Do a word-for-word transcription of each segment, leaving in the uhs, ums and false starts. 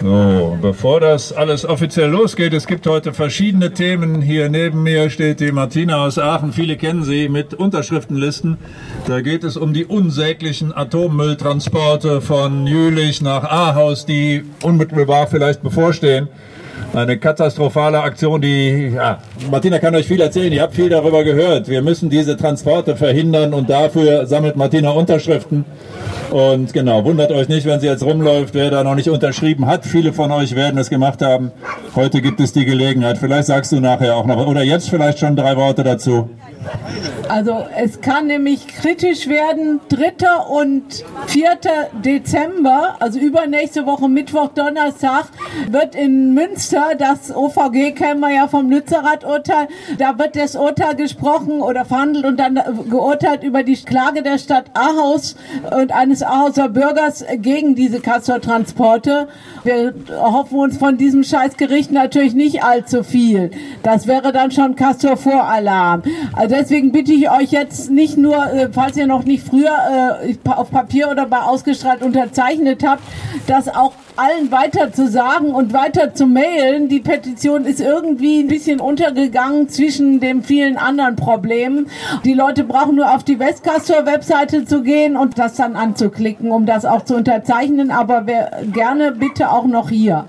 So, bevor das alles offiziell losgeht, es gibt heute verschiedene Themen. Hier neben mir steht die Martina aus Aachen, viele kennen sie, mit Unterschriftenlisten. Da geht es um die unsäglichen Atommülltransporte von Jülich nach Ahaus, die unmittelbar vielleicht bevorstehen. Eine katastrophale Aktion, die, ja, Martina kann euch viel erzählen, ihr habt viel darüber gehört. Wir müssen diese Transporte verhindern und dafür sammelt Martina Unterschriften. Und genau, wundert euch nicht, wenn sie jetzt rumläuft, wer da noch nicht unterschrieben hat. Viele von euch werden es gemacht haben. Heute gibt es die Gelegenheit. Vielleicht sagst du nachher auch noch, oder jetzt vielleicht schon drei Worte dazu. Also es kann nämlich kritisch werden, dritter und vierter Dezember, also übernächste Woche Mittwoch, Donnerstag, wird in Münster, das O V G kennen wir ja vom Lützerath-Urteil, da wird das Urteil gesprochen oder verhandelt und dann geurteilt über die Klage der Stadt Ahaus und eines Ahauser Bürgers gegen diese Castortransporte. Wir hoffen uns von diesem Scheißgericht natürlich nicht allzu viel. Das wäre dann schon Castor-Voralarm. Also deswegen bitte ich euch jetzt nicht nur, falls ihr noch nicht früher äh, auf Papier oder bei ausgestrahlt unterzeichnet habt, das auch allen weiter zu sagen und weiter zu mailen. Die Petition ist irgendwie ein bisschen untergegangen zwischen den vielen anderen Problemen. Die Leute brauchen nur auf die Westcastor-Webseite zu gehen und das dann anzuklicken, um das auch zu unterzeichnen. Aber wer, gerne bitte auch noch hier.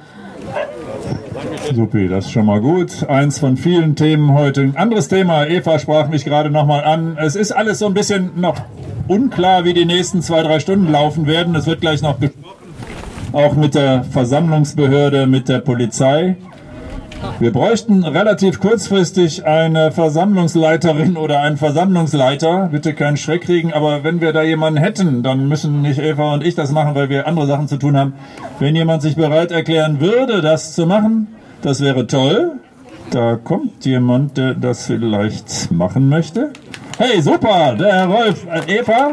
Supi, das ist schon mal gut. Eins von vielen Themen heute. Ein anderes Thema, Eva sprach mich gerade nochmal an. Es ist alles so ein bisschen noch unklar, wie die nächsten zwei, drei Stunden laufen werden. Es wird gleich noch gesprochen, auch mit der Versammlungsbehörde, mit der Polizei. Wir bräuchten relativ kurzfristig eine Versammlungsleiterin oder einen Versammlungsleiter. Bitte keinen Schreck kriegen, aber wenn wir da jemanden hätten, dann müssen nicht Eva und ich das machen, weil wir andere Sachen zu tun haben. Wenn jemand sich bereit erklären würde, das zu machen, das wäre toll. Da kommt jemand, der das vielleicht machen möchte. Hey, super, der Herr Rolf. Äh, Eva?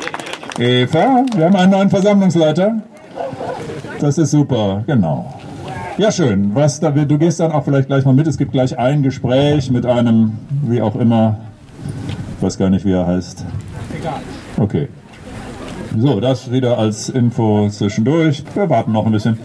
Eva, wir haben einen neuen Versammlungsleiter. Das ist super, genau. Ja, schön. Was da, du gehst dann auch vielleicht gleich mal mit. Es gibt gleich ein Gespräch mit einem, wie auch immer, ich weiß gar nicht, wie er heißt. Egal. Okay. So, das wieder als Info zwischendurch. Wir warten noch ein bisschen.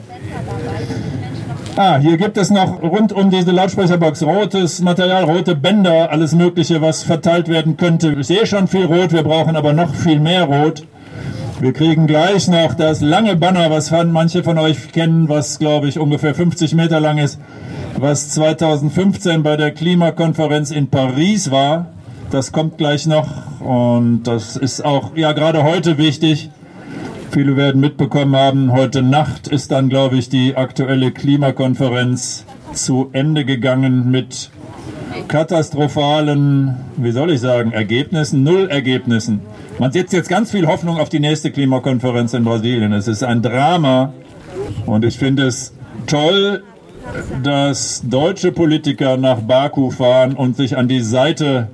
Ah, hier gibt es noch rund um diese Lautsprecherbox rotes Material, rote Bänder, alles Mögliche, was verteilt werden könnte. Ich sehe schon viel Rot, wir brauchen aber noch viel mehr Rot. Wir kriegen gleich noch das lange Banner, was manche von euch kennen, was, glaube ich, ungefähr fünfzig Meter lang ist, was zweitausendfünfzehn bei der Klimakonferenz in Paris war. Das kommt gleich noch und das ist auch, ja, gerade heute wichtig. Viele werden mitbekommen haben, heute Nacht ist dann, glaube ich, die aktuelle Klimakonferenz zu Ende gegangen mit katastrophalen, wie soll ich sagen, Ergebnissen, Null-Ergebnissen. Man setzt jetzt ganz viel Hoffnung auf die nächste Klimakonferenz in Brasilien. Es ist ein Drama und ich finde es toll, dass deutsche Politiker nach Baku fahren und sich an die Seite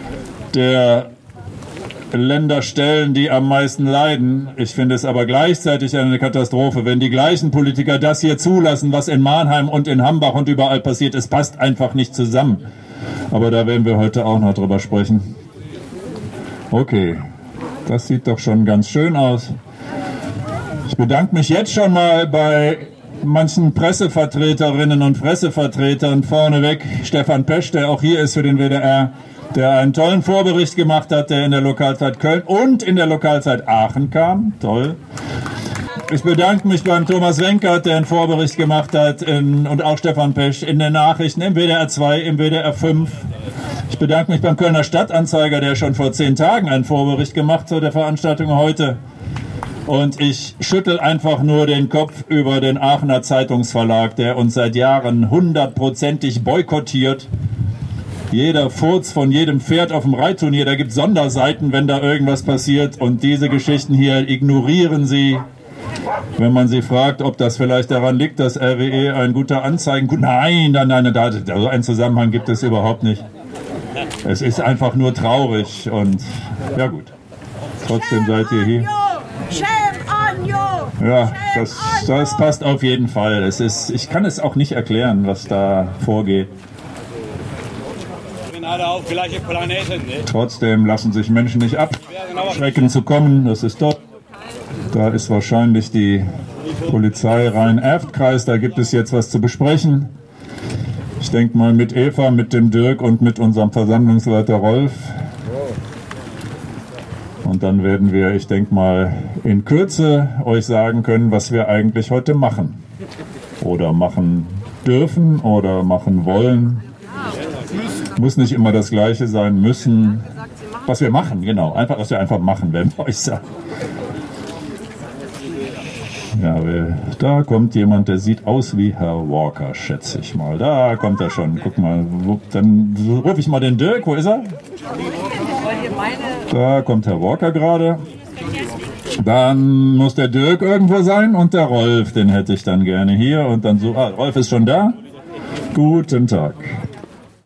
der Länder stellen, die am meisten leiden. Ich finde es aber gleichzeitig eine Katastrophe, wenn die gleichen Politiker das hier zulassen, was in Mannheim und in Hambach und überall passiert. Es passt einfach nicht zusammen. Aber da werden wir heute auch noch drüber sprechen. Okay, das sieht doch schon ganz schön aus. Ich bedanke mich jetzt schon mal bei manchen Pressevertreterinnen und Pressevertretern vorneweg. Stefan Pesch, der auch hier ist für den W D R, der einen tollen Vorbericht gemacht hat, der in der Lokalzeit Köln und in der Lokalzeit Aachen kam. Toll. Ich bedanke mich beim Thomas Wenkert, der einen Vorbericht gemacht hat, in, und auch Stefan Pesch in den Nachrichten im W D R zwei, im W D R fünf. Ich bedanke mich beim Kölner Stadtanzeiger, der schon vor zehn Tagen einen Vorbericht gemacht hat zu der Veranstaltung heute. Und ich schüttel einfach nur den Kopf über den Aachener Zeitungsverlag, der uns seit Jahren hundertprozentig boykottiert. Jeder Furz von jedem Pferd auf dem Reitturnier, da gibt es Sonderseiten, wenn da irgendwas passiert. Und diese Geschichten hier ignorieren sie. Wenn man sie fragt, ob das vielleicht daran liegt, dass R W E ein guter Anzeigen... Nein, nein, nein, da, so einen Zusammenhang gibt es überhaupt nicht. Es ist einfach nur traurig und ja gut. Trotzdem seid ihr hier. Ja, das, das passt auf jeden Fall. Es ist, ich kann es auch nicht erklären, was da vorgeht. Auf gleiche Planeten, ne? Trotzdem lassen sich Menschen nicht abschrecken zu kommen. Das ist dort. Da ist wahrscheinlich die Polizei Rhein-Erft-Kreis, da gibt es jetzt was zu besprechen. Ich denke mal mit Eva, mit dem Dirk und mit unserem Versammlungsleiter Rolf. Und dann werden wir, ich denke mal, in Kürze euch sagen können, was wir eigentlich heute machen. Oder machen dürfen oder machen wollen. Muss nicht immer das Gleiche sein, müssen. Was wir machen, genau. Einfach, was wir einfach machen, werden wir euch sagen. Ja, da kommt jemand, der sieht aus wie Herr Walker, schätze ich mal. Da kommt er schon. Guck mal, dann rufe ich mal den Dirk. Wo ist er? Da kommt Herr Walker gerade. Dann muss der Dirk irgendwo sein und der Rolf, den hätte ich dann gerne hier. Und dann so, ah, Rolf ist schon da. Guten Tag.